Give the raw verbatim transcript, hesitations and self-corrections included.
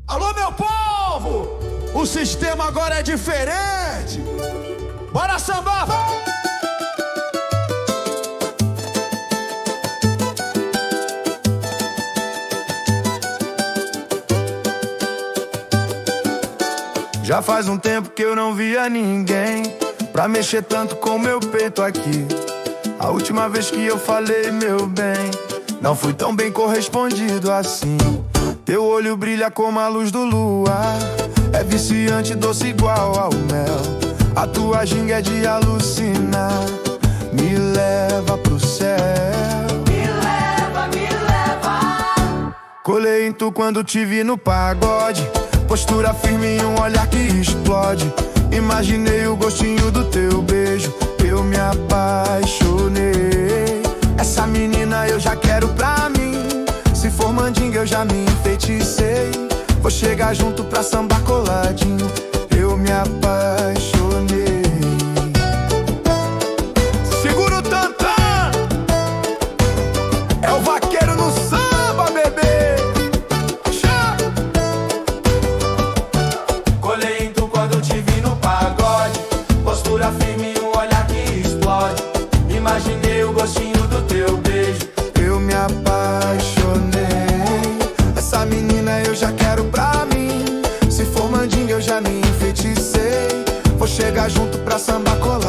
Alô, meu povo! O sistema agora é diferente. Bora sambar! Já faz um tempo que eu não via ninguém pra mexer tanto com meu peito aqui. A última vez que eu falei, meu bem, não fui tão bem correspondido assim. Teu olho brilha como a luz do luar, é viciante, doce igual ao mel. A tua ginga é de alucinar, me leva pro céu. Me leva, me leva. Colei em tu quando te vi no pagode, postura firme e um olhar que explode. Imaginei o gostinho do teu beijo, eu me apaixonei. Essa menina eu já quero pra mim, se for mandinga eu já me enfeiticei. Vou chegar junto pra sambar coladinho, eu me apaixonei. Segura o tantã! É o vaqueiro no samba, bebê! Já! Colei em tu quando te vi no pagode, postura firme e um olhar que explode. Imaginei o gostinho do teu beijo, eu me apaixonei. Essa menina eu já quero pra mim, se for mandinga eu já me enfeiticei. Vou chegar junto pra sambar coladinho,